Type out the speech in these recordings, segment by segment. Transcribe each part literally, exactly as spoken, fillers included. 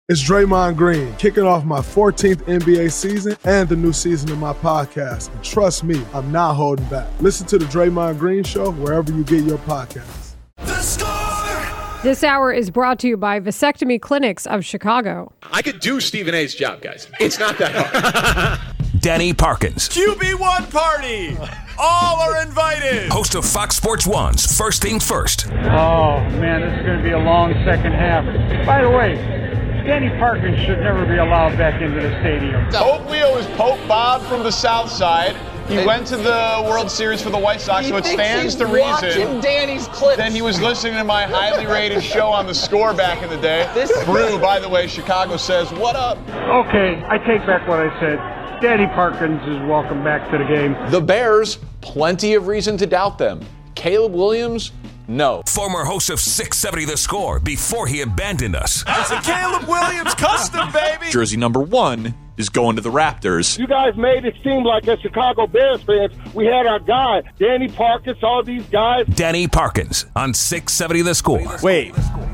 It's Draymond Green, kicking off my fourteenth N B A season and the new season of my podcast. And trust me, I'm not holding back. Listen to The Draymond Green Show wherever you get your podcasts. The Score! This hour is brought to you by Vasectomy Clinics of Chicago. I could do Stephen A's job, guys. It's not that hard. Danny Parkins. Q B one party! All are invited! Host of Fox Sports One's First Thing First. Oh, man, this is going to be a long second half. By the way, Danny Parkins should never be allowed back into the stadium. Pope Leo is Pope Bob from the South Side. He hey. went to the World Series for the White Sox, he so it stands to reason. Danny's clips. Then he was listening to my highly rated show on The Score back in the day. This Brew, by the way, Chicago says, what up? Okay, I take back what I said. Danny Parkins is welcome back to the game. The Bears, plenty of reason to doubt them. Caleb Williams, no. Former host of six seventy The Score before he abandoned us. It's a Caleb Williams custom, baby. Jersey number one is going to the Raptors. You guys made it seem like as Chicago Bears fans, we had our guy, Danny Parkins, all these guys. Danny Parkins on six seventy The Score. Wait.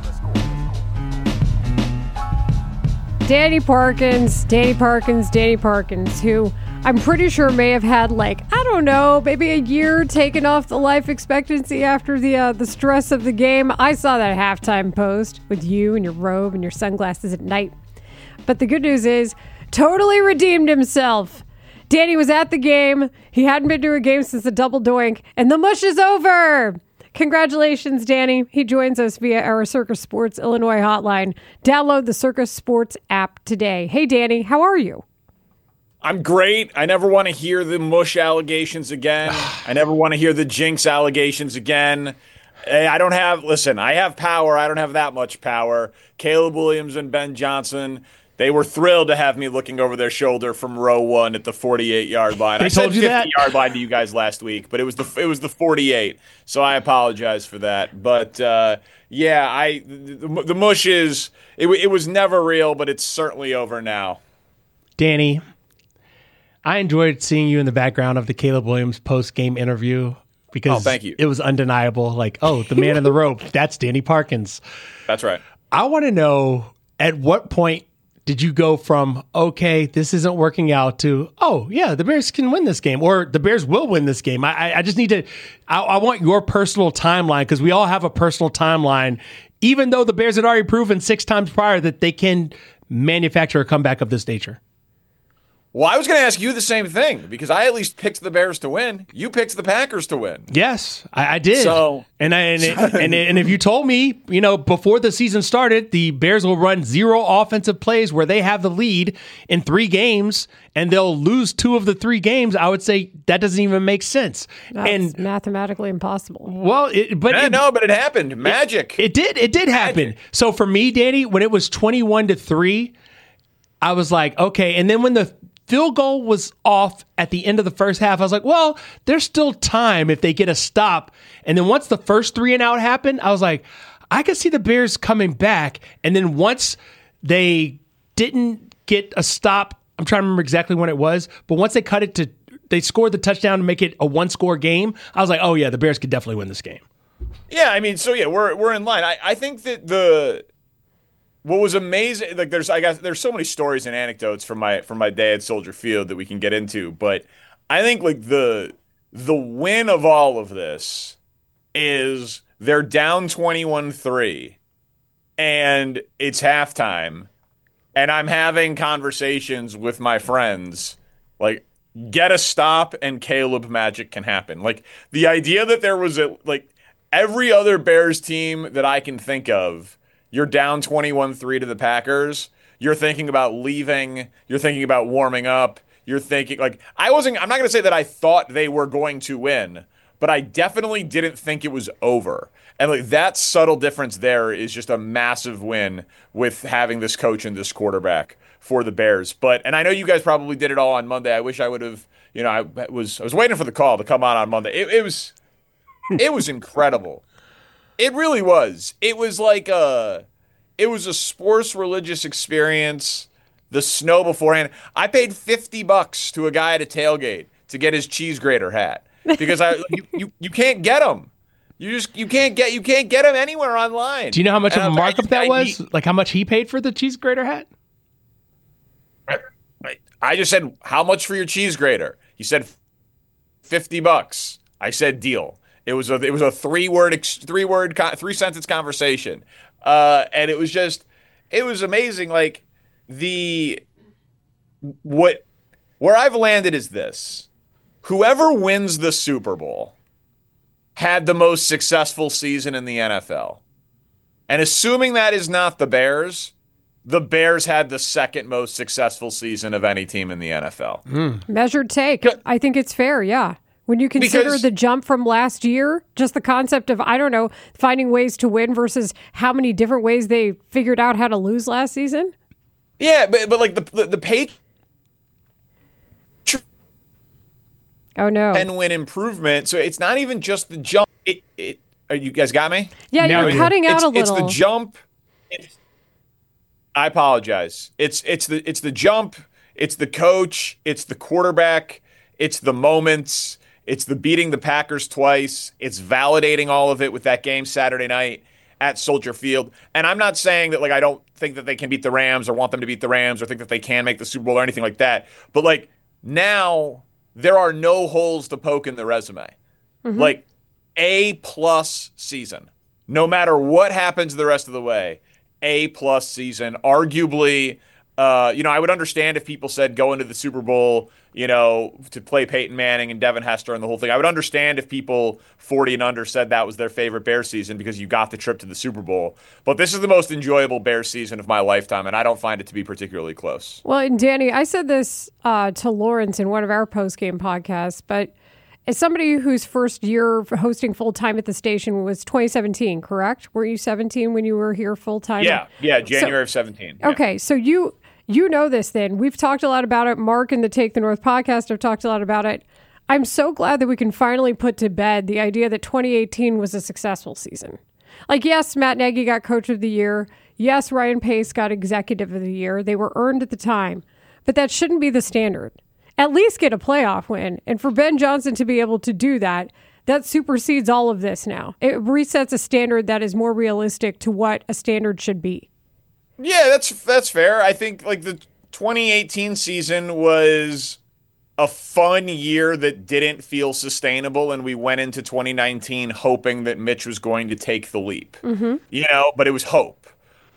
Danny Parkins, Danny Parkins, Danny Parkins, who I'm pretty sure may have had, like, I don't know, maybe a year taken off the life expectancy after the uh, the stress of the game. I saw that halftime post with you and your robe and your sunglasses at night. But the good news is, totally redeemed himself. Danny was at the game. He hadn't been to a game since the double doink, and the mush is over. Congratulations, Danny. He joins us via our Circus Sports Illinois hotline. Download the Circus Sports app today. Hey, Danny, how are you? I'm great. I never want to hear the mush allegations again. I never want to hear the jinx allegations again. I don't have, listen, I have power. I don't have that much power. Caleb Williams and Ben Johnson, they were thrilled to have me looking over their shoulder from row one at the forty-eight-yard line. They I told said you that? fifty-yard line to you guys last week, but it was the it was the forty-eight, so I apologize for that. But, uh, yeah, I the, the mush is, it, it was never real, but it's certainly over now. Danny, I enjoyed seeing you in the background of the Caleb Williams post-game interview because oh, thank you. It was undeniable. Like, oh, the man in the rope, that's Danny Parkins. That's right. I want to know, at what point did you go from, okay, this isn't working out, to, oh, yeah, the Bears can win this game, or the Bears will win this game? I, I just need to, I, I want your personal timeline, because we all have a personal timeline, even though the Bears had already proven six times prior that they can manufacture a comeback of this nature. Well, I was going to ask you the same thing, because I at least picked the Bears to win. You picked the Packers to win. Yes, I, I did. So, and I, and, it, and and if you told me, you know, before the season started, the Bears will run zero offensive plays where they have the lead in three games, and they'll lose two of the three games, I would say that doesn't even make sense. That's and mathematically impossible. Well, it, but yeah, it, no, but it happened. Magic. It, it did. It did happen. Magic. So for me, Danny, when it was twenty-one to three, I was like, okay. And then when the field goal was off at the end of the first half, I was like, well, there's still time if they get a stop. And then once the first three and out happened, I was like, I could see the Bears coming back. And then once they didn't get a stop, I'm trying to remember exactly when it was, but once they cut it to, they scored the touchdown to make it a one-score game, I was like, oh yeah, the Bears could definitely win this game. Yeah, I mean, so yeah, we're we're in line. I, I think that the what was amazing, like there's I guess there's so many stories and anecdotes from my from my day at Soldier Field that we can get into, but I think like the the win of all of this is they're down twenty-one three and it's halftime, and I'm having conversations with my friends like, get a stop and Caleb magic can happen. Like the idea that there was a like every other Bears team that I can think of, you're down twenty-one three to the Packers. You're thinking about leaving. You're thinking about warming up. You're thinking, like, I wasn't, I'm not going to say that I thought they were going to win, but I definitely didn't think it was over. And, like, that subtle difference there is just a massive win with having this coach and this quarterback for the Bears. But, and I know you guys probably did it all on Monday. I wish I would have, you know, I was, I was waiting for the call to come on on Monday. It, it was, it was incredible. It really was. It was like a, it was a sports religious experience. The snow beforehand. I paid fifty bucks to a guy at a tailgate to get his cheese grater hat because I you, you, you can't get them. You just you can't get you can't get them anywhere online. Do you know how much And of a I- markup I- that I was? need- Like how much he paid for the cheese grater hat? I just said, how much for your cheese grater? He said fifty bucks. I said deal. It was a it was a three word three word three sentence conversation, uh, and it was just it was amazing. Like the what where I've landed is this: whoever wins the Super Bowl had the most successful season in the N F L, and assuming that is not the Bears. The Bears had the second most successful season of any team in the N F L. Measured take. I think it's fair, yeah. When you consider Because- the jump from last year, just the concept of, I don't know, finding ways to win versus how many different ways they figured out how to lose last season. Yeah, but but like the the, the pay Oh, no. ten win improvement. So it's not even just the jump. It it are you guys got me? Yeah, Now you're you- cutting out it's, a little. It's the jump. It's, I apologize. It's it's the it's the jump. It's the coach. It's the quarterback. It's the moments. It's the beating the Packers twice. It's validating all of it with that game Saturday night at Soldier Field. And I'm not saying that like I don't think that they can beat the Rams or want them to beat the Rams or think that they can make the Super Bowl or anything like that. But like now there are no holes to poke in the resume. Like A plus season. No matter what happens the rest of the way, A plus season. Arguably, uh, you know, I would understand if people said go into the Super Bowl, you know, to play Peyton Manning and Devin Hester and the whole thing. I would understand if people forty and under said that was their favorite Bears season because you got the trip to the Super Bowl. But this is the most enjoyable Bears season of my lifetime, and I don't find it to be particularly close. Well, and Danny, I said this uh, to Lawrence in one of our post-game podcasts, but as somebody whose first year hosting full-time at the station was twenty seventeen, correct? Were you seventeen when you were here full-time? Yeah, yeah, January So- of seventeen. Yeah. Okay, so you you know this then. We've talked a lot about it. Mark and the Take the North podcast have talked a lot about it. I'm so glad that we can finally put to bed the idea that twenty eighteen was a successful season. Like, yes, Matt Nagy got Coach of the Year. Yes, Ryan Pace got Executive of the Year. They were earned at the time. But that shouldn't be the standard. At least get a playoff win. And for Ben Johnson to be able to do that, that supersedes all of this now. It resets a standard that is more realistic to what a standard should be. Yeah, that's that's fair. I think like the twenty eighteen season was a fun year that didn't feel sustainable, and we went into twenty nineteen hoping that Mitch was going to take the leap. Mm-hmm. You know, but it was hope.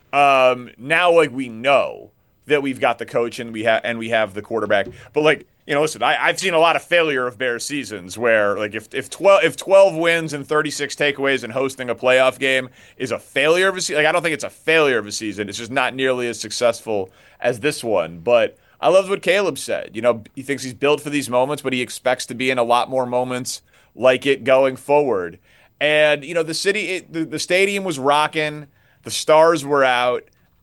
Um, now, like we know that we've got the coach and we have and we have the quarterback. But like you know, listen, I, I've seen a lot of failure of Bears seasons where like if if twelve if twelve wins and thirty-six takeaways and hosting a playoff game is a failure of a season. Like I don't think it's a failure of a season. It's just not nearly as successful as this one. But I love what Caleb said. You know, he thinks he's built for these moments, but he expects to be in a lot more moments like it going forward. And you know, the city, it, the, the stadium was rocking. The stars were out.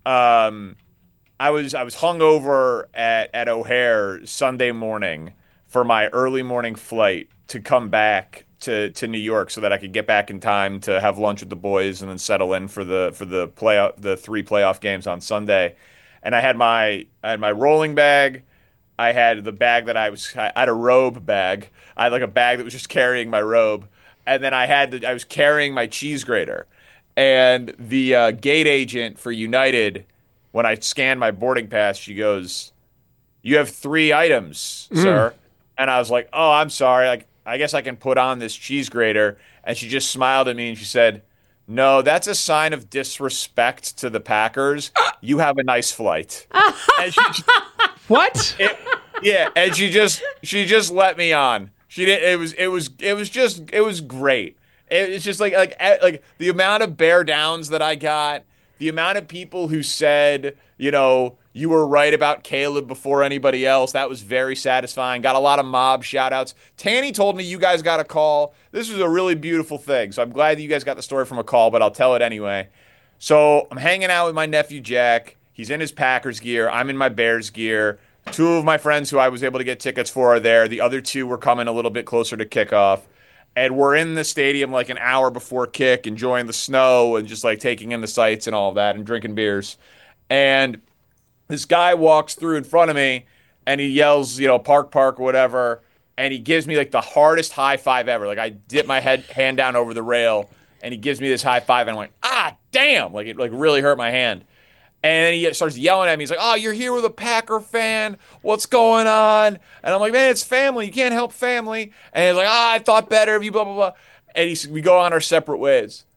Um, I was I was hungover at, at O'Hare Sunday morning for my early morning flight to come back to, to New York so that I could get back in time to have lunch with the boys and then settle in for the for the playoff the three playoff games on Sunday. And I had my I had my rolling bag. I had the bag that I was I had a robe bag. I had like a bag that was just carrying my robe, and then I had the, I was carrying my cheese grater. And the uh, gate agent for United, when I scanned my boarding pass, she goes, "You have three items, Mm. sir." And I was like, "Oh, I'm sorry. Like, I guess I can put on this cheese grater." And she just smiled at me and she said, "No, that's a sign of disrespect to the Packers. You have a nice flight." And she, What? it, yeah, and she just she just let me on. She did. It was it was it was just it was great. It, it's just like like eh, like the amount of bear downs that I got, the amount of people who said, you know, you were right about Caleb before anybody else. That was very satisfying. Got a lot of mob shout outs. Tanny told me you guys got a call. This was a really beautiful thing. So I'm glad that you guys got the story from a call, but I'll tell it anyway. So I'm hanging out with my nephew Jack. He's in his Packers gear. I'm in my Bears gear. Two of my friends who I was able to get tickets for are there. The other two were coming a little bit closer to kickoff. And we're in the stadium like an hour before kick, enjoying the snow and just like taking in the sights and all of that and drinking beers. And this guy walks through in front of me and he yells, you know, park, park, whatever. and he gives me like the hardest high five ever. Like I dip my head hand down over the rail, and he gives me this high five, and I'm like, ah, damn! Like it like really hurt my hand. And then he starts yelling at me. He's like, oh, you're here with a Packer fan. What's going on? And I'm like, man, it's family. You can't help family. And he's like, ah, I thought better of you, blah, blah, blah. And he, we go on our separate ways.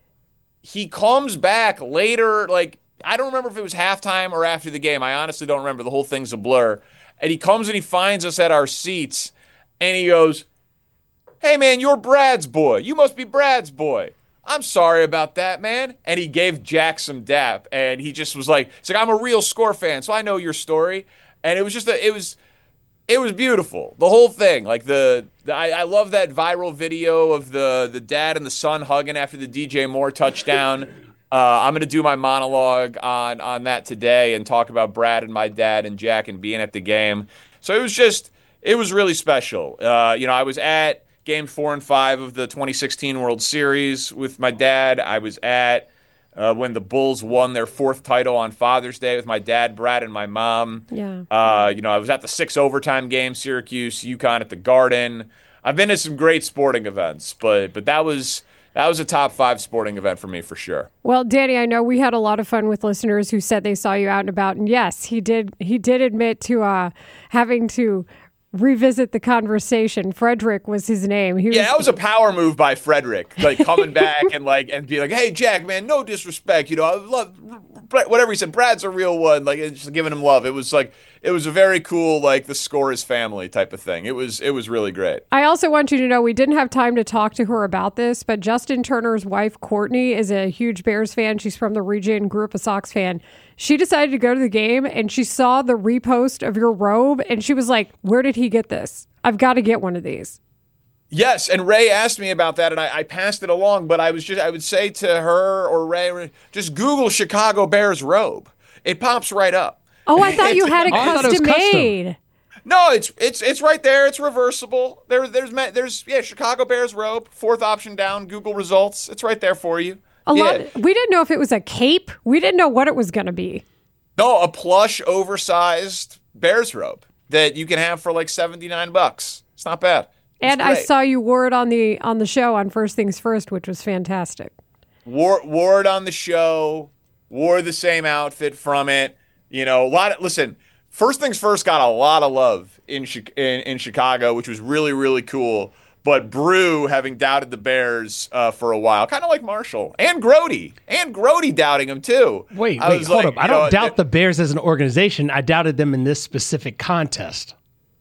He comes back later, like, I don't remember if it was halftime or after the game. I honestly don't remember. The whole thing's a blur. And he comes and he finds us at our seats. And he goes, hey, man, you're Brad's boy. You must be Brad's boy. I'm sorry about that, man. And he gave Jack some dap, and he just was like, "It's like I'm a real Score fan, so I know your story." And it was just a, it was, it was beautiful. The whole thing, like the, the I, I love that viral video of the the dad and the son hugging after the D J Moore touchdown. uh, I'm gonna do my monologue on on that today and talk about Brad and my dad and Jack and being at the game. So it was just, it was really special. Uh, you know, I was at Game four and five of the twenty sixteen World Series with my dad. I was at uh, when the Bulls won their fourth title on Father's Day with my dad, Brad, and my mom. Yeah. Uh, you know, I was at the six overtime game, Syracuse, UConn at the Garden. I've been to some great sporting events, but but that was that was a top five sporting event for me for sure. Well, Danny, I know we had a lot of fun with listeners who said they saw you out and about, and yes, he did. He did admit to uh, having to revisit the conversation. Frederick was his name. He yeah, was, that was a power move by Frederick, like coming back and like and be like, "Hey, Jack, man, no disrespect, you know, I love whatever he said. Brad's a real one." Like just giving him love. It was like it was a very cool, like the score is family type of thing. It was it was really great. I also want you to know we didn't have time to talk to her about this, but Justin Turner's wife, Courtney, is a huge Bears fan. She's from the region, grew up a Sox fan. She decided to go to the game, and she saw the repost of your robe, and she was like, where did he get this? I've got to get one of these. Yes, and Ray asked me about that, and I, I passed it along, but I was just I would say to her or Ray, just Google Chicago Bears robe. It pops right up. Oh, I thought you had it Oh, I thought it was custom custom. made. No, it's it's it's right there. It's reversible. There, there's there's yeah, Chicago Bears robe, fourth option down. Google results. It's right there for you. A yeah. lot. We didn't know if it was a cape. We didn't know what it was going to be. No, a plush, oversized Bears robe that you can have for like seventy-nine bucks. It's not bad. It's And I great. saw you wore it on the on the show on First Things First, which was fantastic. Wore, wore it on the show, wore the same outfit from it. You know, a lot of, listen, First Things First got a lot of love in, in, in Chicago, which was really, really cool. But Brew, having doubted the Bears uh, for a while, kind of like Marshall and Grody, and Grody doubting him too. Wait, I wait, was hold like, up. I you don't know, doubt it- the Bears as an organization. I doubted them in this specific contest.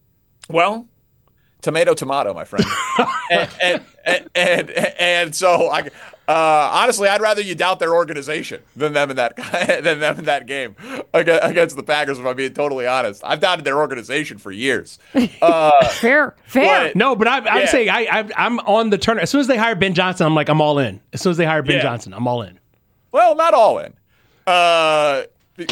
Well, tomato, tomato, my friend. and, and, and, and, and so, I, uh, honestly, I'd rather you doubt their organization than them in that than them in that game against the Packers. If I'm being totally honest, I've doubted their organization for years. Uh, fair, fair. but- No, but I, I'm Yeah. saying I, I, I'm on the Turner. As soon as they hire Ben Johnson, I'm like, I'm all in. As soon as they hire Ben Yeah. Johnson, I'm all in. Well, not all in. Uh, I'm,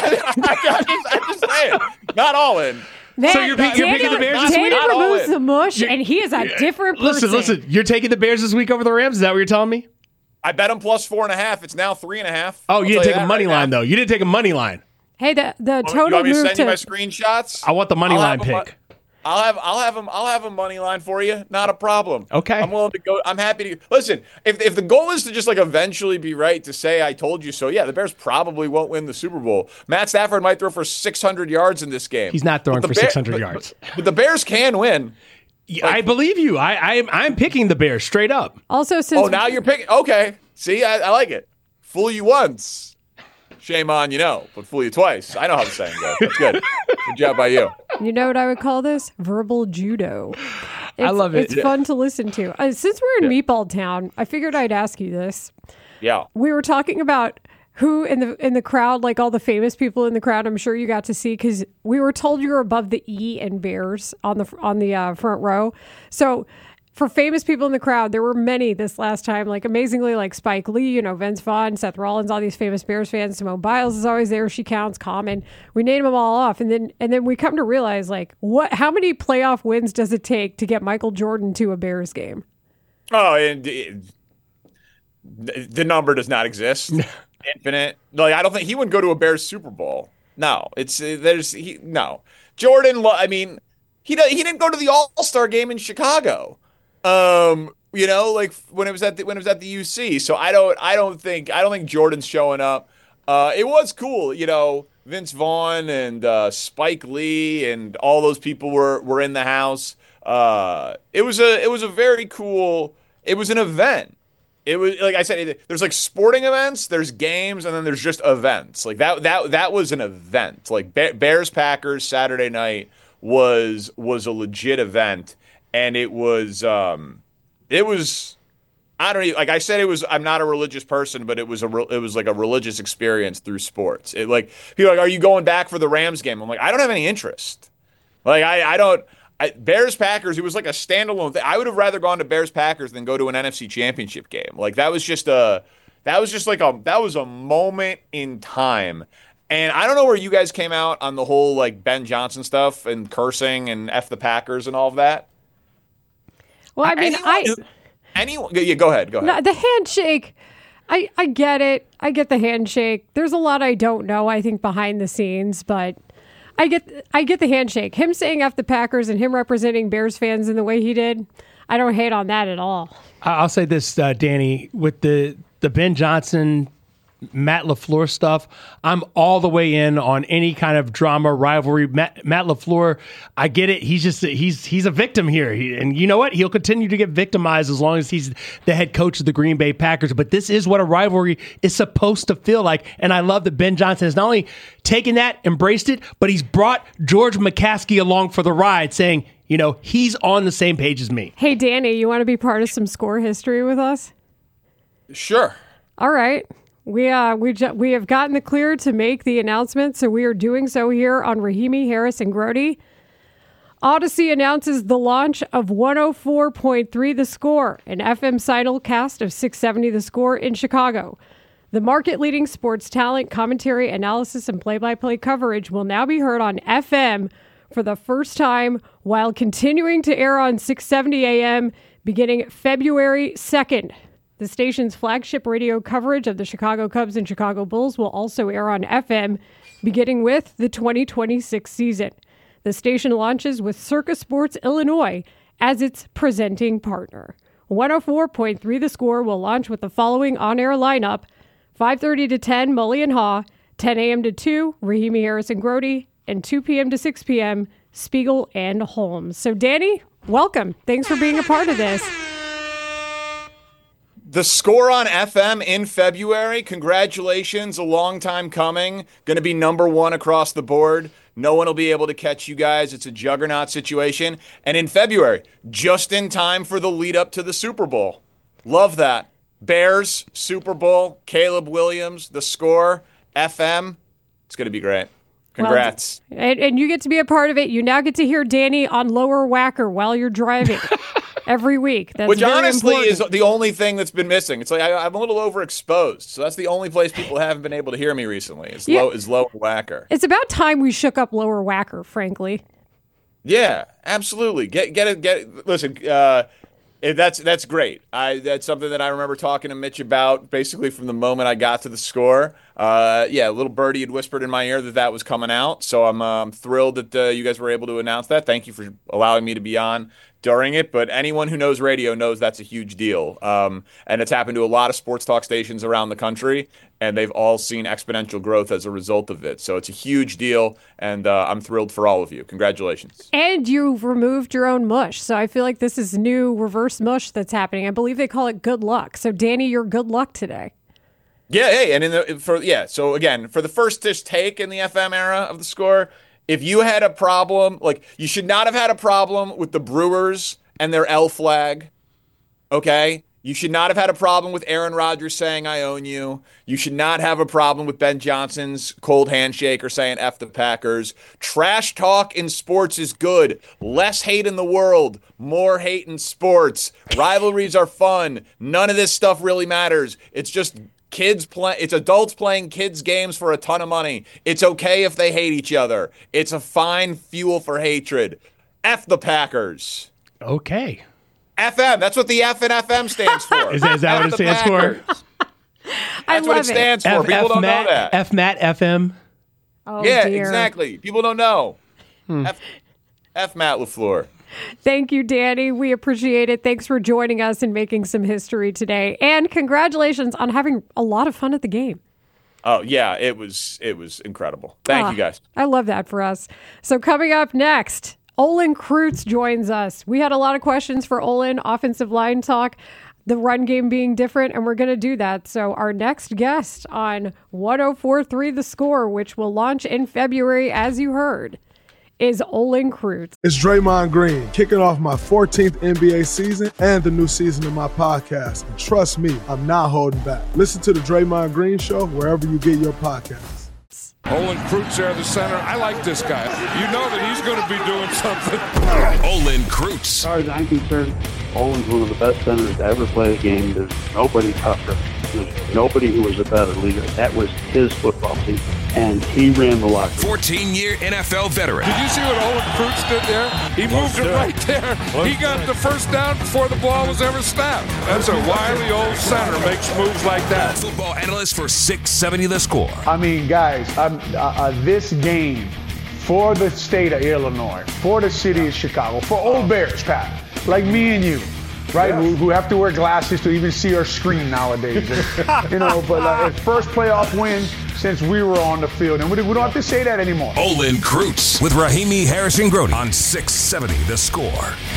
just, I'm just saying, not all in. Man, So you're pick- you're Danny, picking the Bears this Danny week? Not all removes in. the mush, and he is a different person. Listen, listen. You're taking the Bears this week over the Rams? Is that what you're telling me? I bet them plus four and a half. It's now three and a half. Oh, I'll you didn't tell take a that money right line, now. though. You didn't take a money line. Hey, the the You total want me to move send you my to screenshots? I want the money I'll line have 'em- pick. I'll have I'll have them I'll have a money line for you. Not a problem. Okay. I'm willing to go. I'm happy to listen. If if the goal is to just like eventually be right to say I told you so, yeah, the Bears probably won't win the Super Bowl. Matt Stafford might throw for six hundred yards in this game. He's not throwing But the for Bear- six hundred but- yards. But, but the Bears can win. Yeah, I believe you. I, I, I'm picking the Bears straight up. also since Oh, now you're picking. Okay. See, I, I like it. Fool you once, shame on you know, but fool you twice. I know how the saying goes. That's good. Good job by you. you know what I would call this? Verbal judo. It's, love it. It's fun to listen to. Uh, since we're in Meatball Town, I figured I'd ask you this. Yeah. We were talking about who in the in the crowd, like all the famous people in the crowd. I'm sure you got to see because we were told you were above the E in Bears on the on the uh, front row. So for famous people in the crowd, there were many this last time. Like amazingly, like Spike Lee, you know, Vince Vaughn, Seth Rollins, all these famous Bears fans. Simone Biles is always there. She counts. Common. We name them all off, and then and then we come to realize like what? How many playoff wins does it take to get Michael Jordan to a Bears game? Oh, and it, the number does not exist. Infinite. Like I don't think he would go to a Bears Super Bowl. No, it's uh, there's he no Jordan. lo- I mean, he he didn't go to the All-Star game in Chicago. Um, you know, like when it was at the, when it was at the U C. So I don't I don't think I don't think Jordan's showing up. Uh, it was cool, you know. Vince Vaughn and uh, Spike Lee and all those people were were in the house. Uh, it was a it was a very cool. It was an event. It was like I said. There's like sporting events, there's games, and then there's just events. Like that that that was an event. Like Bears Packers Saturday night was was a legit event, and it was um, it was. I don't even, like I said, it was, I'm not a religious person, but it was a, it was like a religious experience through sports. It like, people are like, are you going back for the Rams game? I'm like, I don't have any interest. Like, I, I don't, I, Bears Packers, it was like a standalone thing. I would have rather gone to Bears Packers than go to an N F C championship game. Like that was just a, that was just like a, that was a moment in time. And I don't know where you guys came out on the whole like Ben Johnson stuff and cursing and F the Packers and all of that. Well, I mean, Anyone I... who, Anyone? Yeah, go ahead. Go ahead. No, the handshake, I, I get it. I get the handshake. There's a lot I don't know, I think, behind the scenes, but I get I get the handshake. Him saying F the Packers and him representing Bears fans in the way he did, I don't hate on that at all. I'll say this, uh, Danny, with the, the Ben Johnson, Matt LaFleur stuff, I'm all the way in on any kind of drama, rivalry. Matt, Matt LaFleur, I get it. He's just he's he's a victim here, he, and you know what? He'll continue to get victimized as long as he's the head coach of the Green Bay Packers. But this is what a rivalry is supposed to feel like, and I love that Ben Johnson has not only taken that, embraced it, but he's brought George McCaskey along for the ride, saying, you know, he's on the same page as me. Hey, Danny, you want to be part of some score history with us? Sure. All right. We uh we ju- we have gotten the clear to make the announcement, so we are doing so here on Rahimi, Harris, and Grody. Odyssey announces the launch of one oh four point three The Score, an F M simulcast of six seventy The Score in Chicago. The market-leading sports talent, commentary, analysis, and play-by-play coverage will now be heard on F M for the first time, while continuing to air on six seventy A M beginning February second. The station's flagship radio coverage of the Chicago Cubs and Chicago Bulls will also air on F M, beginning with the twenty twenty-six season. The station launches with Circa Sports Illinois as its presenting partner. one oh four point three The Score will launch with the following on-air lineup: five thirty to ten, Mully and Haw; ten a.m. to two, Rahimi, Harris, and Grody; and two p.m. to six p.m., Spiegel and Holmes. So, Danny, welcome. Thanks for being a part of this. The Score on F M in February. Congratulations. A long time coming. Going to be number one across the board. No one will be able to catch you guys. It's a juggernaut situation. And in February, just in time for the lead up to the Super Bowl. Love that. Bears, Super Bowl, Caleb Williams, The Score, F M. It's going to be great. Congrats. Well, and, and you get to be a part of it. You now get to hear Danny on Lower Wacker while you're driving. Every week. That's Which very honestly important. is the only thing that's been missing. It's like I, I'm a little overexposed, so that's the only place people haven't been able to hear me recently. Is yeah. low is Lower Wacker. It's about time we shook up Lower Wacker, frankly. Yeah, absolutely. Get get it. Get it. Listen. Uh, It, that's that's great. I that's something that I remember talking to Mitch about basically from the moment I got to The Score. Uh, yeah, little birdie had whispered in my ear that that was coming out, so I'm um, thrilled that uh, you guys were able to announce that. Thank you for allowing me to be on during it. But anyone who knows radio knows that's a huge deal, um, and it's happened to a lot of sports talk stations around the country, and they've all seen exponential growth as a result of it. So it's a huge deal, and uh, I'm thrilled for all of you. Congratulations. And you've removed your own mush, so I feel like this is new reverse mush that's happening. I believe they call it good luck. So, Danny, you're good luck today. Yeah, hey, and in the for yeah, so again, for the first dish take in the F M era of The Score, if you had a problem, like you should not have had a problem with the Brewers and their L flag, okay? You should not have had a problem with Aaron Rodgers saying, I own you. You should not have a problem with Ben Johnson's cold handshake or saying F the Packers. Trash talk in sports is good. Less hate in the world, more hate in sports. Rivalries are fun. None of this stuff really matters. It's just kids play. It's adults playing kids games for a ton of money. It's okay if they hate each other. It's a fine fuel for hatred. F the Packers. Okay. F M. That's what the F in F M stands for. Is that, is that what it stands Packers. for? I That's love what it stands F, for. People F don't Matt, know that. F Matt F M. Oh, yeah, dear. exactly. People don't know. Hmm. F, F Matt LaFleur. Thank you, Danny. We appreciate it. Thanks for joining us and making some history today. And congratulations on having a lot of fun at the game. Oh, yeah, it was it was incredible. Thank ah, you, guys. I love that for us. So coming up next, Olin Kreutz joins us. We had a lot of questions for Olin, offensive line talk, the run game being different, and we're going to do that. So our next guest on one oh four point three The Score, which will launch in February, as you heard, is Olin Kreutz. It's Draymond Green, kicking off my fourteenth N B A season and the new season of my podcast. And trust me, I'm not holding back. Listen to the Draymond Green Show wherever you get your podcasts. Olin Kreutz there, the center. I like this guy. You know that he's going to be doing something. Olin Kreutz. As far as I'm concerned, Olin's one of the best centers to ever play a game. There's nobody tougher. There's nobody who was a better leader. That was his football team, and he ran the locker room. fourteen-year N F L veteran. Did you see what Olin Kreutz did there? He moved it right there. He got the first down before the ball was ever snapped. That's a wily old center, makes moves like that. Football analyst for six seventy The Score. I mean, guys, I'm, uh, uh, this game for the state of Illinois, for the city of Chicago, for old Bears, Pat, like me and you. Right, yeah. who, who have to wear glasses to even see our screen nowadays. And, you know, but uh, first playoff win since we were on the field. And we, we don't have to say that anymore. Olin Kreutz with Rahimi Harrison-Grody on six seventy The Score.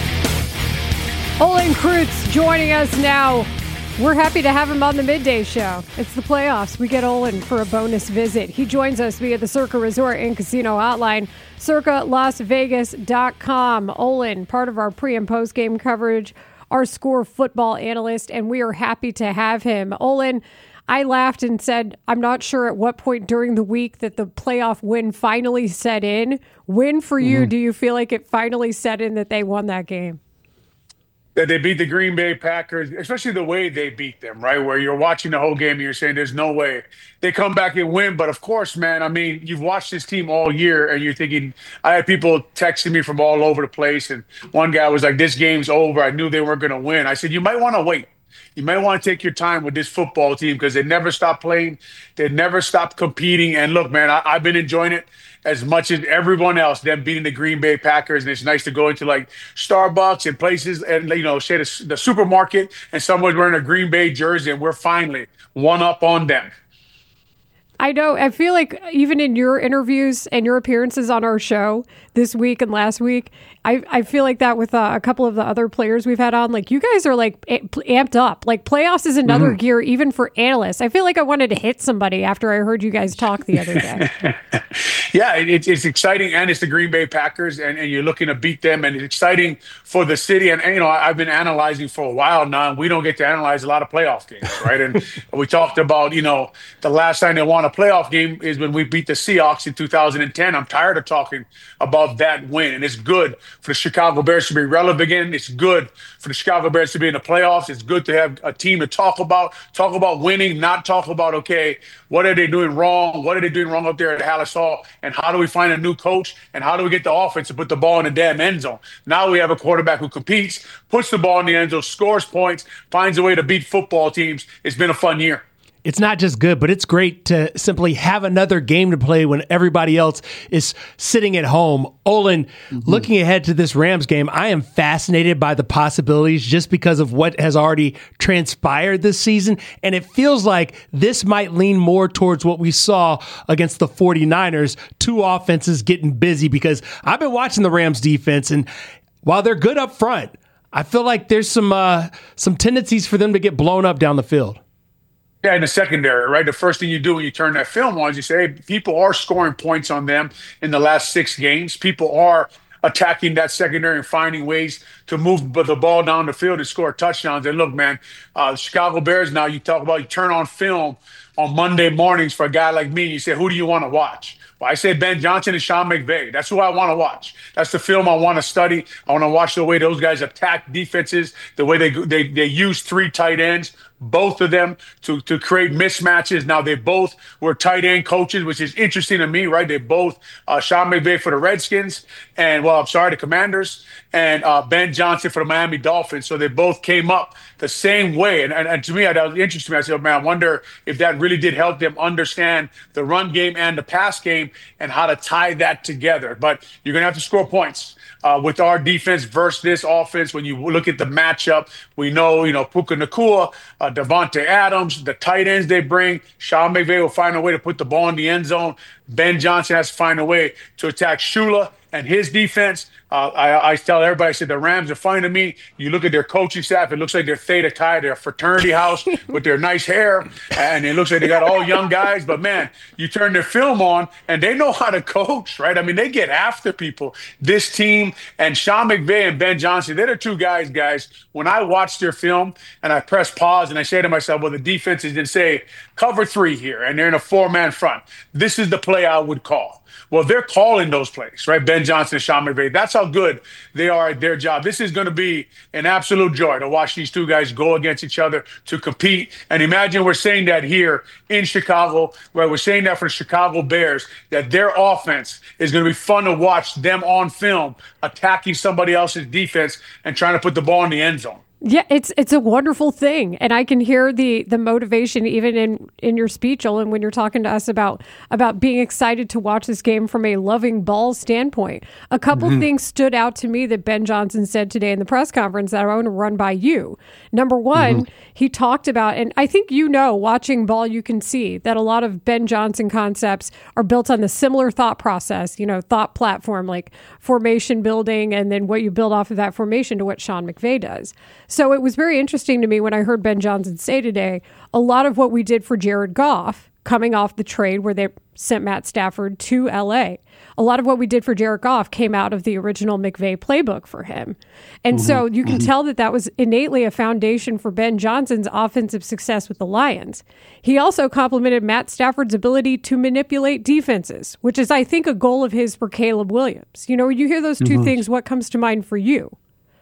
Olin Kreutz joining us now. We're happy to have him on the Midday Show. It's the playoffs. We get Olin for a bonus visit. He joins us via the Circa Resort and Casino hotline, circa las vegas dot com. Olin, part of our pre- and post-game coverage, our Score football analyst, and we are happy to have him. Olin, I laughed and said, I'm not sure at what point during the week that the playoff win finally set in. When for you, mm-hmm. do you feel like it finally set in that they won that game? That they beat the Green Bay Packers, especially the way they beat them, right? Where you're watching the whole game and you're saying there's no way they come back and win. But of course, man, I mean, you've watched this team all year and you're thinking, I had people texting me from all over the place. And one guy was like, this game's over. I knew they weren't going to win. I said, you might want to wait. You might want to take your time with this football team because they never stop playing. They never stop competing. And look, man, I, I've been enjoying it as much as everyone else, them beating the Green Bay Packers. And it's nice to go into like Starbucks and places and, you know, say the, the supermarket and someone's wearing a Green Bay jersey and we're finally one up on them. I know. I feel like even in your interviews and your appearances on our show this week and last week, I, I feel like that with uh, a couple of the other players we've had on, like you guys are like amped up. Like playoffs is another mm-hmm. gear even for analysts. I feel like I wanted to hit somebody after I heard you guys talk the other day. Yeah, it, it's exciting, and it's the Green Bay Packers, and, and you're looking to beat them, and it's exciting for the city. And, and you know, I've been analyzing for a while now, and we don't get to analyze a lot of playoff games, right? And we talked about, you know, the last time they won a playoff game is when we beat the Seahawks in two thousand ten. I'm tired of talking about that win, and it's good for the Chicago Bears to be relevant again. It's good for the Chicago Bears to be in the playoffs. It's good to have a team to talk about, talk about winning, not talk about, okay, what are they doing wrong? What are they doing wrong up there at Hallis Hall? And how do we find a new coach? And how do we get the offense to put the ball in the damn end zone? Now we have a quarterback who competes, puts the ball in the end zone, scores points, finds a way to beat football teams. It's been a fun year. It's not just good, but it's great to simply have another game to play when everybody else is sitting at home. Olin, mm-hmm. looking ahead to this Rams game, I am fascinated by the possibilities just because of what has already transpired this season. And it feels like this might lean more towards what we saw against the 49ers, two offenses getting busy, because I've been watching the Rams defense, and while they're good up front, I feel like there's some uh, some tendencies for them to get blown up down the field. Yeah, in the secondary, right? The first thing you do when you turn that film on is you say, hey, people are scoring points on them in the last six games. People are attacking that secondary and finding ways to move the ball down the field and score touchdowns. And look, man, uh, Chicago Bears now, you talk about you turn on film on Monday mornings for a guy like me. You say, who do you want to watch? Well, I say Ben Johnson and Sean McVay. That's who I want to watch. That's the film I want to study. I want to watch the way those guys attack defenses, the way they they they use three tight ends. both of them to, to create mismatches. Now, they both were tight end coaches, which is interesting to me, right? They both, uh, Sean McVay for the Redskins, and, well, I'm sorry, the Commanders, and uh, Ben Johnson for the Miami Dolphins. So they both came up the same way. And, and, and to me, that was interesting to me. I said, oh, man, I wonder if that really did help them understand the run game and the pass game and how to tie that together. But you're going to have to score points. Uh, with our defense versus this offense, when you look at the matchup, we know, you know, Puka Nacua, uh, Devontae Adams, the tight ends they bring, Sean McVay will find a way to put the ball in the end zone. Ben Johnson has to find a way to attack Shula and his defense. Uh, I, I tell everybody, I said, the Rams are fine to me. You look at their coaching staff, it looks like they're Theta Chi, their fraternity house with their nice hair, and it looks like they got all young guys. But, man, you turn their film on, and they know how to coach, right? I mean, they get after people. This team and Sean McVay and Ben Johnson, they're the two guys, guys. When I watch their film and I press pause and I say to myself, well, the defense is going to say, cover three here, and they're in a four-man front. This is the play I would call. Well, they're calling those plays, right? Ben Johnson and Sean McVay. That's how good they are at their job. This is going to be an absolute joy to watch these two guys go against each other to compete. And imagine we're saying that here in Chicago, where we're saying that for the Chicago Bears, that their offense is going to be fun to watch them on film attacking somebody else's defense and trying to put the ball in the end zone. Yeah, it's it's a wonderful thing, and I can hear the the motivation even in, in your speech, Olin, when you're talking to us about about being excited to watch this game from a loving ball standpoint. A couple mm-hmm. things stood out to me that Ben Johnson said today in the press conference that I want to run by you. Number one, mm-hmm. he talked about, and I think you know, watching ball, you can see that a lot of Ben Johnson concepts are built on the similar thought process, you know, thought platform like formation building, and then what you build off of that formation to what Sean McVay does. So it was very interesting to me when I heard Ben Johnson say today, a lot of what we did for Jared Goff, coming off the trade where they sent Matt Stafford to L A, a lot of what we did for Jared Goff came out of the original McVay playbook for him. And mm-hmm. so you can mm-hmm. tell that that was innately a foundation for Ben Johnson's offensive success with the Lions. He also complimented Matt Stafford's ability to manipulate defenses, which is, I think, a goal of his for Caleb Williams. You know, when you hear those two mm-hmm. things, what comes to mind for you?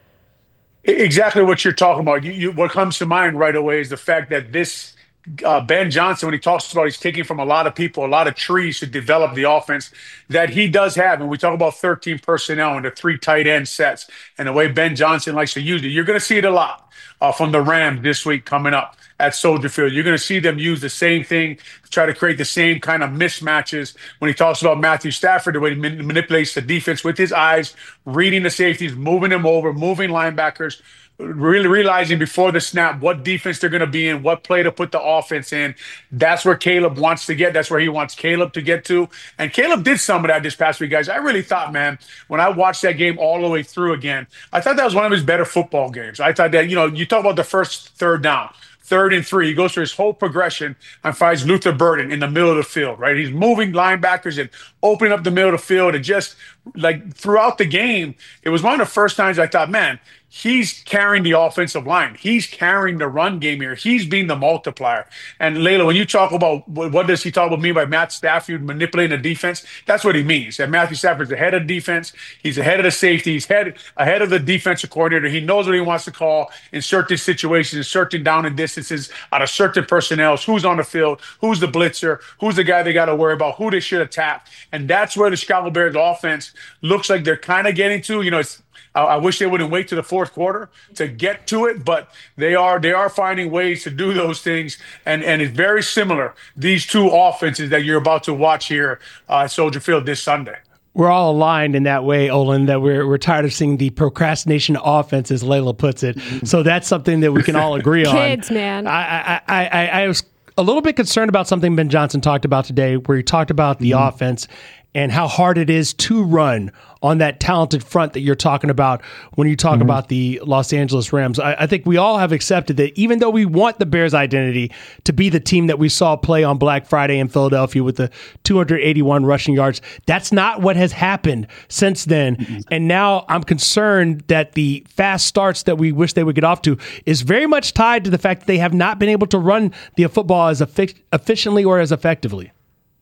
Exactly what you're talking about. You, you, what comes to mind right away is the fact that this uh, Ben Johnson, when he talks about he's taking from a lot of people, a lot of trees to develop the offense that he does have. And we talk about thirteen personnel and the three tight end sets and the way Ben Johnson likes to use it. You're going to see it a lot uh, from the Rams this week coming up at Soldier Field. You're going to see them use the same thing, try to create the same kind of mismatches. When he talks about Matthew Stafford, the way he man- manipulates the defense with his eyes, reading the safeties, moving them over, moving linebackers, really realizing before the snap what defense they're going to be in, what play to put the offense in. That's where Caleb wants to get. That's where he wants Caleb to get to. And Caleb did some of that this past week, guys. I really thought, man, when I watched that game all the way through again, I thought that was one of his better football games. I thought that, you know, you talk about the first third down. Third and three, he goes through his whole progression and finds Luther Burden in the middle of the field, right? He's moving linebackers and opening up the middle of the field. And just like throughout the game, it was one of the first times I thought, man, he's carrying the offensive line. He's carrying the run game here. He's being the multiplier. And Layla, when you talk about what does he talk about me by Matt Stafford manipulating the defense, that's what he means. That Matthew Stafford's ahead of defense. He's ahead of the safety. He's head, ahead of the defensive coordinator. He knows what he wants to call in certain situations, in certain down and distances, out of certain personnel, who's on the field, who's the blitzer, who's the guy they got to worry about, who they should attack. And that's where the Chicago Bears offense looks like they're kind of getting to. You know, it's I wish they wouldn't wait to the fourth quarter to get to it, but they are they are finding ways to do those things, and, and it's very similar, these two offenses that you're about to watch here uh, at Soldier Field this Sunday. We're all aligned in that way, Olin, that we're we're tired of seeing the procrastination offense, as Layla puts it. So that's something that we can all agree on. Kids, man. I, I, I, I was a little bit concerned about something Ben Johnson talked about today, where he talked about the mm-hmm. offense and how hard it is to run on that talented front that you're talking about when you talk mm-hmm. about the Los Angeles Rams. I, I think we all have accepted that even though we want the Bears' identity to be the team that we saw play on Black Friday in Philadelphia with the two hundred eighty-one rushing yards, that's not what has happened since then. Mm-hmm. And now I'm concerned that the fast starts that we wish they would get off to is very much tied to the fact that they have not been able to run the football as effic- efficiently or as effectively.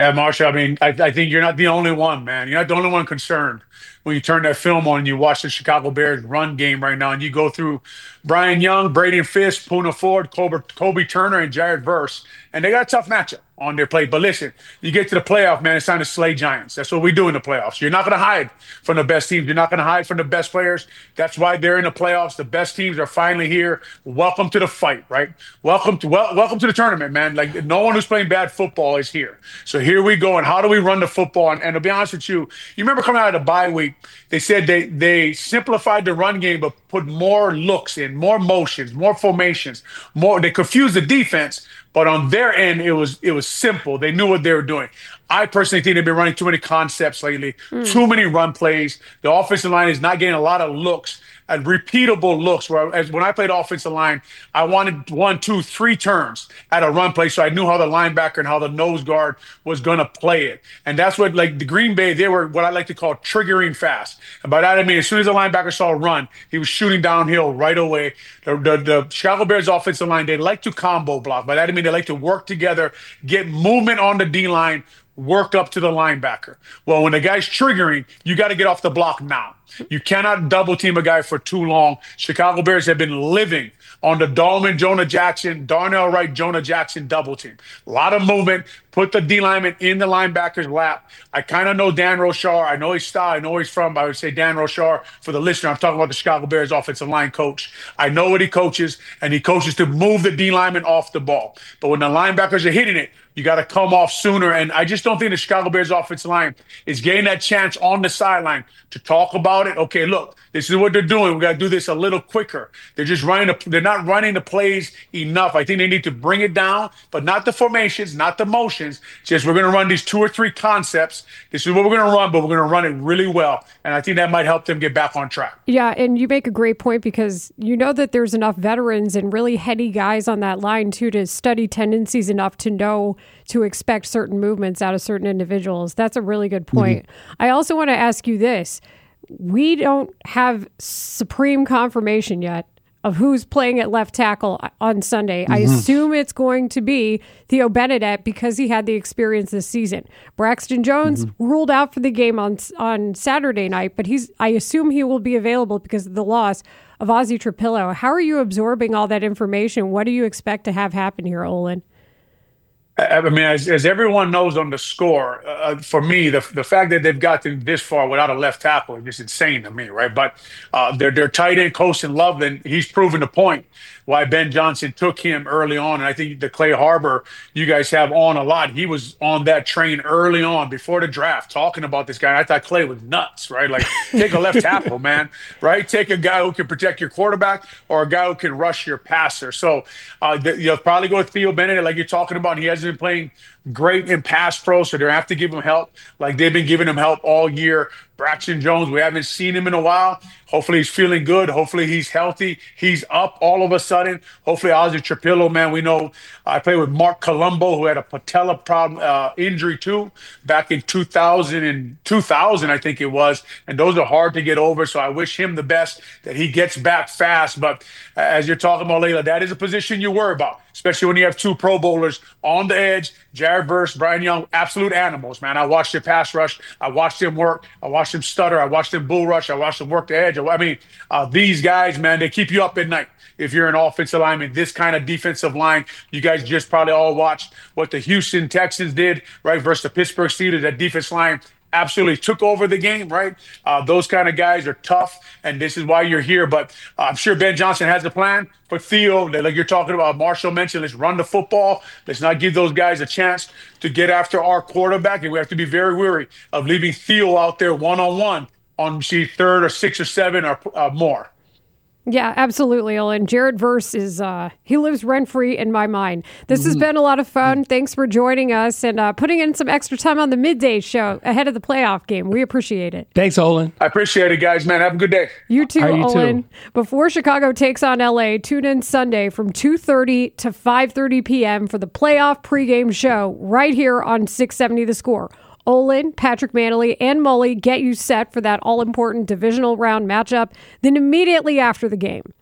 Yeah, Marshall, I mean, I, I think you're not the only one, man. You're not the only one concerned when you turn that film on and you watch the Chicago Bears run game right now and you go through Brian Young, Braden Fisk, Poona Ford, Kobe, Kobe Turner, and Jared Verse. And they got a tough matchup on their plate. But listen, you get to the playoff, man, it's time to slay giants. That's what we do in the playoffs. You're not going to hide from the best teams. You're not going to hide from the best players. That's why they're in the playoffs. The best teams are finally here. Welcome to the fight, right? Welcome to well, welcome to the tournament, man. Like, no one who's playing bad football is here. So here we go. And how do we run the football? And, and to be honest with you, you remember coming out of the bye week, they said they they simplified the run game, but put more looks in, more motions, more formations, more. They confused the defense. But on their end, it was it was simple. They knew what they were doing. I personally think they've been running too many concepts lately, mm. too many run plays. The offensive line is not getting a lot of looks, and repeatable looks. Where as when I played offensive line, I wanted one, two, three turns at a run play, so I knew how the linebacker and how the nose guard was going to play it. And that's what, like the Green Bay, they were what I like to call triggering fast. And by that I mean, as soon as the linebacker saw a run, he was shooting downhill right away. The, the, the Chicago Bears offensive line, they like to combo block. By that I mean, they like to work together, get movement on the D line, work up to the linebacker. Well, when the guy's triggering, you got to get off the block now. You cannot double team a guy for too long. Chicago Bears have been living on the Dahlman, Jonah Jackson, Darnell Wright, Jonah Jackson double team. A lot of movement. Put the D lineman in the linebacker's lap. I kind of know Dan Rochar. I know his style. I know he's from, I would say Dan Rochar for the listener. I'm talking about the Chicago Bears offensive line coach. I know what he coaches, and he coaches to move the D lineman off the ball. But when the linebackers are hitting it, you got to come off sooner. And I just don't think the Chicago Bears offensive line is getting that chance on the sideline to talk about it. Okay, look, this is what they're doing. We got to do this a little quicker. They're just running. The, they're not running the plays enough. I think they need to bring it down, but not the formations, not the motions. Just we're going to run these two or three concepts. This is what we're going to run, but we're going to run it really well. And I think that might help them get back on track. Yeah, and you make a great point because you know that there's enough veterans and really heady guys on that line, too, to study tendencies enough to know to expect certain movements out of certain individuals. That's a really good point. Mm-hmm. I also want to ask you this. We don't have supreme confirmation yet of who's playing at left tackle on Sunday. Mm-hmm. I assume it's going to be Theo Benedette because he had the experience this season. Braxton Jones mm-hmm. ruled out for the game on on Saturday night, but he's I assume he will be available because of the loss of Ozzy Trapillo. How are you absorbing all that information? What do you expect to have happen here, Olin? I mean, as, as everyone knows on the score, uh, for me, the the fact that they've gotten this far without a left tackle is just insane to me, right? But uh, they're, they're tight end, Colston Loveland. He's proven the point why Ben Johnson took him early on. And I think the Clay Harbor you guys have on a lot. He was on that train early on before the draft talking about this guy. I thought Clay was nuts, right? Like, take a left tackle, man, right? Take a guy who can protect your quarterback or a guy who can rush your passer. So uh, you'll probably go with Theo Benedict like you're talking about. He hasn't been playing great in pass pro, so they have to give him help like they've been giving him help all year. Braxton Jones, we haven't seen him in a while. Hopefully he's feeling good. Hopefully he's healthy. He's up all of a sudden. Hopefully Ozzy Trapillo, man, we know I played with Mark Colombo, who had a patella problem uh, injury too back in two thousand and two thousand, I think it was. And those are hard to get over. So I wish him the best that he gets back fast. But uh, as you're talking about, Layla, that is a position you worry about, especially when you have two Pro Bowlers on the edge. Jared Verse, Brian Young, absolute animals, man. I watched their pass rush. I watched them work. I watched them stutter. I watched them bull rush. I watched them work the edge. I mean, uh, these guys, man, they keep you up at night. If you're an offensive lineman, this kind of defensive line, you guys just probably all watched what the Houston Texans did, right, versus the Pittsburgh Steelers. That defense line absolutely took over the game, right? Uh, those kind of guys are tough, and this is why you're here. But uh, I'm sure Ben Johnson has a plan for Theo. Like you're talking about, Marshall mentioned, let's run the football. Let's not give those guys a chance to get after our quarterback, and we have to be very wary of leaving Theo out there one-on-one on see third or six or seven or uh, more. Yeah, absolutely, Olin. Jared Verse is, uh, he lives rent-free in my mind. This mm-hmm. has been a lot of fun. Thanks for joining us and uh, putting in some extra time on the midday show ahead of the playoff game. We appreciate it. Thanks, Olin. I appreciate it, guys, man. Have a good day. You too, Right, you Olin. too. Before Chicago takes on L A, tune in Sunday from two thirty to five thirty p.m. for the playoff pregame show right here on six seventy The Score. Olin, Patrick Manley, and Mully get you set for that all-important divisional round matchup. Then immediately after the game,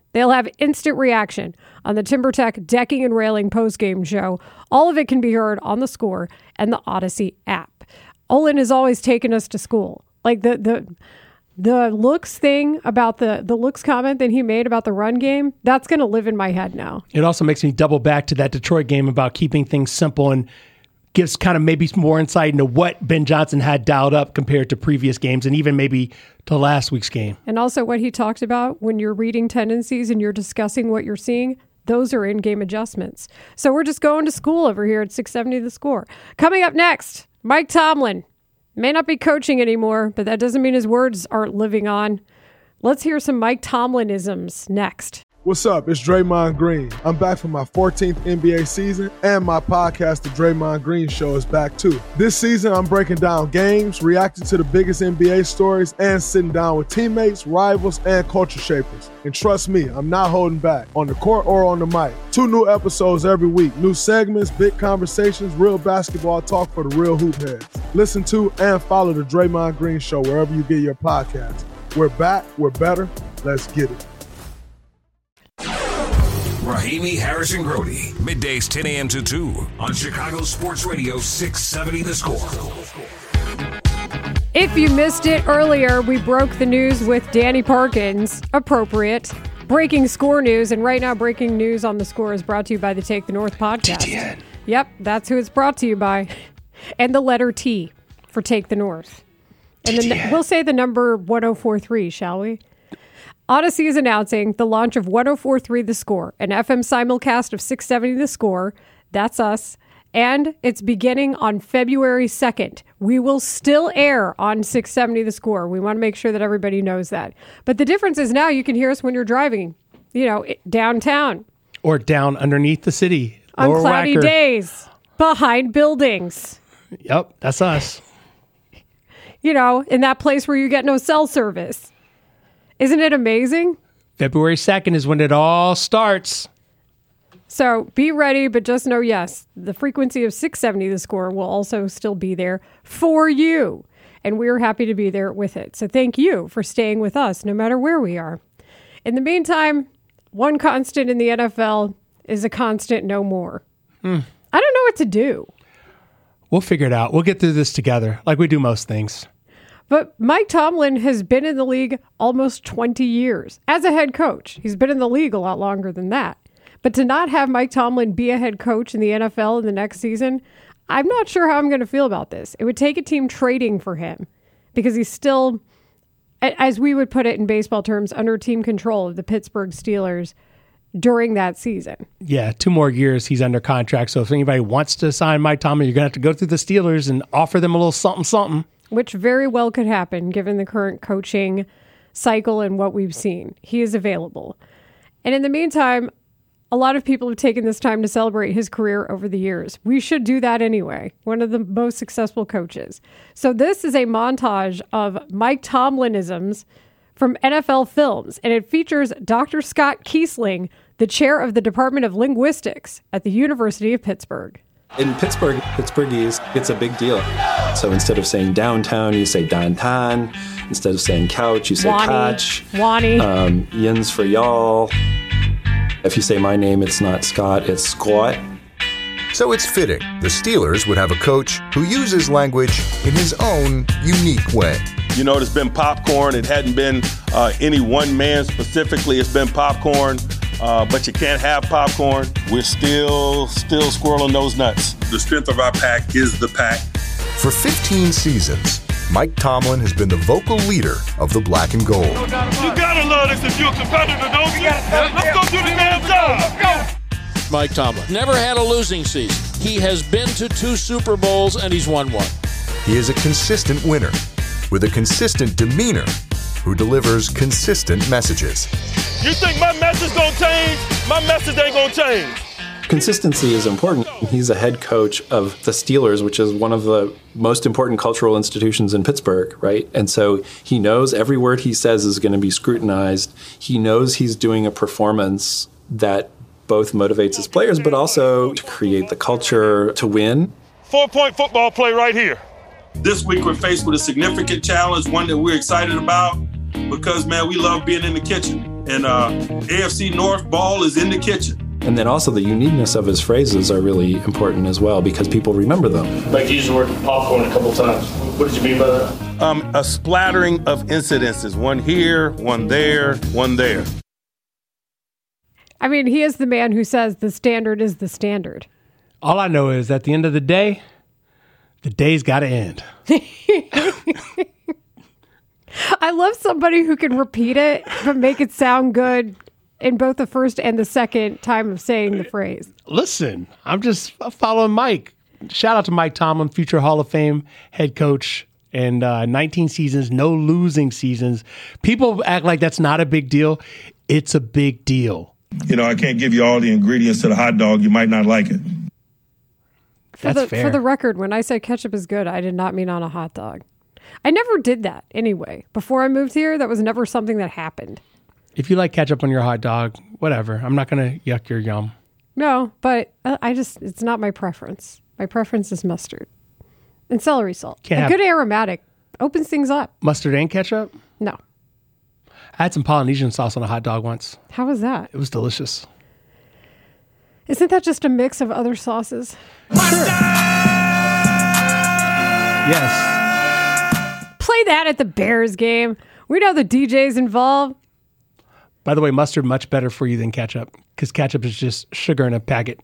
They'll have instant reaction on the TimberTech Decking and Railing postgame show. All of it can be heard on the Score and the Odyssey app. Olin has always taken us to school. Like the the the looks thing about the, the looks comment that he made about the run game, that's going to live in my head now. It also makes me double back to that Detroit game about keeping things simple and gives kind of maybe more insight into what Ben Johnson had dialed up compared to previous games and even maybe to last week's game. And also what he talked about when you're reading tendencies and you're discussing what you're seeing, those are in-game adjustments. So we're just going to school over here at six seventy The Score. Coming up next, Mike Tomlin. May not be coaching anymore, but that doesn't mean his words aren't living on. Let's hear some Mike Tomlin-isms next. What's up? It's Draymond Green. I'm back for my fourteenth N B A season, and my podcast, The Draymond Green Show, is back too. This season, I'm breaking down games, reacting to the biggest N B A stories, and sitting down with teammates, rivals, and culture shapers. And trust me, I'm not holding back, on the court or on the mic. Two new episodes every week, new segments, big conversations, real basketball talk for the real hoop heads. Listen to and follow The Draymond Green Show wherever you get your podcasts. We're back, we're better, let's get it. Rahimi Harrison Grody, middays ten a.m. to two on Chicago Sports Radio six seventy The Score. If you missed it earlier, we broke the news with Danny Parkins. Appropriate. Breaking Score news, and right now breaking news on The Score is brought to you by the Take the North podcast. T T N. Yep, that's who it's brought to you by. And the letter T for Take the North. And then we'll say the number one oh four point three, shall we? Odyssey is announcing the launch of one oh four point three The Score, an F M simulcast of six seventy The Score. That's us. And it's beginning on February second. We will still air on six seventy The Score. We want to make sure that everybody knows that. But the difference is now you can hear us when you're driving, you know, downtown. Or down underneath the city. On Lower cloudy Wacker. days. Behind buildings. Yep, that's us. You know, in that place where you get no cell service. Isn't it amazing? February second is when it all starts. So be ready, but just know, yes, the frequency of six seventy The Score will also still be there for you. And we're happy to be there with it. So thank you for staying with us, no matter where we are. In the meantime, one constant in the N F L is a constant no more. Hmm. I don't know what to do. We'll figure it out. We'll get through this together, like we do most things. But Mike Tomlin has been in the league almost twenty years as a head coach. He's been in the league a lot longer than that. But to not have Mike Tomlin be a head coach in the N F L in the next season, I'm not sure how I'm going to feel about this. It would take a team trading for him because he's still, as we would put it in baseball terms, under team control of the Pittsburgh Steelers during that season. Yeah, two more years he's under contract. So if anybody wants to sign Mike Tomlin, you're going to have to go through the Steelers and offer them a little something, something. Which very well could happen given the current coaching cycle and what we've seen. He is available. And in the meantime, a lot of people have taken this time to celebrate his career over the years. We should do that anyway. One of the most successful coaches. So this is a montage of Mike Tomlinisms from N F L Films, and it features Doctor Scott Kiesling, the chair of the Department of Linguistics at the University of Pittsburgh. In Pittsburgh, Pittsburghese, it's a big deal. So instead of saying downtown, you say downtown. Instead of saying couch, you say Wani. couch. Wani. Um, yins for y'all. If you say my name, it's not Scott, it's Squat. So it's fitting the Steelers would have a coach who uses language in his own unique way. You know, there's been popcorn. It hadn't been uh, any one man specifically. It's been popcorn. Uh, but you can't have popcorn. We're still, still squirreling those nuts. The strength of our pack is the pack. For fifteen seasons, Mike Tomlin has been the vocal leader of the black and gold. You gotta love this if you're a competitor, don't you? Let's go do the damn job. Mike Tomlin never had a losing season. He has been to two Super Bowls and he's won one. He is a consistent winner with a consistent demeanor who delivers consistent messages. You think my message gonna change? My message ain't gonna change. Consistency is important. He's a head coach of the Steelers, which is one of the most important cultural institutions in Pittsburgh, right? And so he knows every word he says is going to be scrutinized. He knows he's doing a performance that both motivates his players, but also to create the culture to win. Four-point football play right here. This week we're faced with a significant challenge, one that we're excited about because, man, we love being in the kitchen. And uh, A F C North ball is in the kitchen. And then also the uniqueness of his phrases are really important as well because people remember them. Like you used the word popcorn a couple times. What did you mean by that? Um, a splattering of incidences. One here, one there, one there. I mean, he is the man who says the standard is the standard. All I know is at the end of the day, the day's got to end. I love somebody who can repeat it but make it sound good in both the first and the second time of saying the phrase. Listen, I'm just following Mike. Shout out to Mike Tomlin, future Hall of Fame head coach, and uh, nineteen seasons, no losing seasons. People act like that's not a big deal. It's a big deal. You know, I can't give you all the ingredients to the hot dog. You might not like it. For That's the, fair. For the record, when I said ketchup is good, I did not mean on a hot dog. I never did that anyway. Before I moved here, that was never something that happened. If you like ketchup on your hot dog, whatever. I'm not going to yuck your yum. No, but uh, I just, it's not my preference. My preference is mustard and celery salt. Can't a have- good aromatic opens things up. Mustard and ketchup? No. I had some Polynesian sauce on a hot dog once. How was that? It was delicious. Isn't that just a mix of other sauces? Yes. Play that at the Bears game. We know the D J's involved. By the way, mustard much better for you than ketchup because ketchup is just sugar in a packet.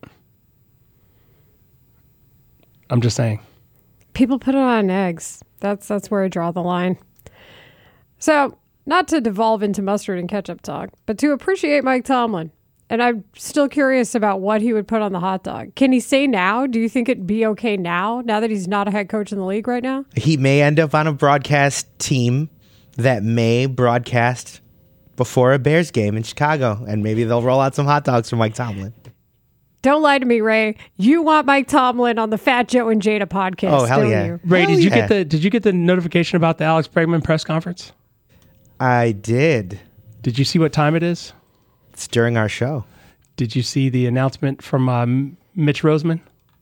I'm just saying. People put it on eggs. That's that's where I draw the line. So, not to devolve into mustard and ketchup talk, but to appreciate Mike Tomlin. And I'm still curious about what he would put on the hot dog. Can he say now? Do you think it'd be okay now, now that he's not a head coach in the league right now? He may end up on a broadcast team that may broadcast before a Bears game in Chicago, and maybe they'll roll out some hot dogs for Mike Tomlin. Don't lie to me, Ray. You want Mike Tomlin on the Fat Joe and Jada podcast, Oh, hell don't yeah. you? Ray, Hell did you yeah. get the did you get the notification about the Alex Bregman press conference? I did. Did you see what time it is? It's during our show. Did you see the announcement from um, Mitch Roseman?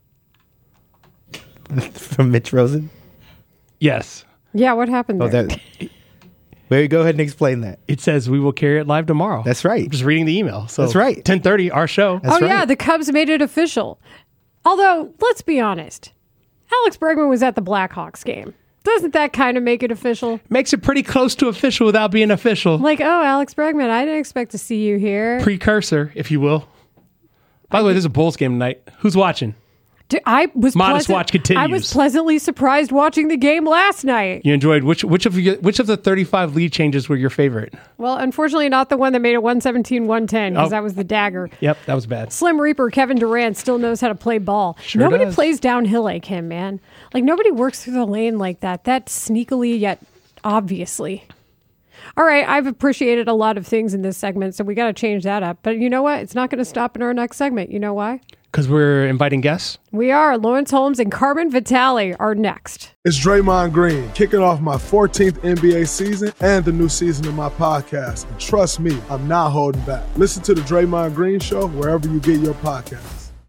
From Mitch Rosen? Yes. Yeah, what happened Oh, there? that. Wait, go ahead and explain that. It says we will carry it live tomorrow. That's right. I'm just reading the email. So That's right. ten thirty, our show. That's oh, right. yeah, the Cubs made it official. Although, let's be honest. Alex Bregman was at the Blackhawks game. Doesn't that kind of make it official? Makes it pretty close to official without being official. Like, oh, Alex Bregman, I didn't expect to see you here. Precursor, if you will. By the way, there's a Bulls game tonight. Who's watching? Dude, I was Modest pleasant- watch continues. I was pleasantly surprised watching the game last night. You enjoyed which which of you, which of the thirty-five lead changes were your favorite? Well, unfortunately, not the one that made it one seventeen one ten because Oh. that was the dagger. Yep, that was bad. Slim Reaper, Kevin Durant, still knows how to play ball. Sure Nobody does. plays downhill like him, man. Like, nobody works through the lane like that. That sneakily yet obviously. All right, I've appreciated a lot of things in this segment, so we got to change that up. But you know what? It's not going to stop in our next segment. You know why? Because we're inviting guests? We are. Lawrence Holmes and Carmen Vitale are next. It's Draymond Green, kicking off my fourteenth N B A season and the new season of my podcast. And trust me, I'm not holding back. Listen to the Draymond Green Show wherever you get your podcasts.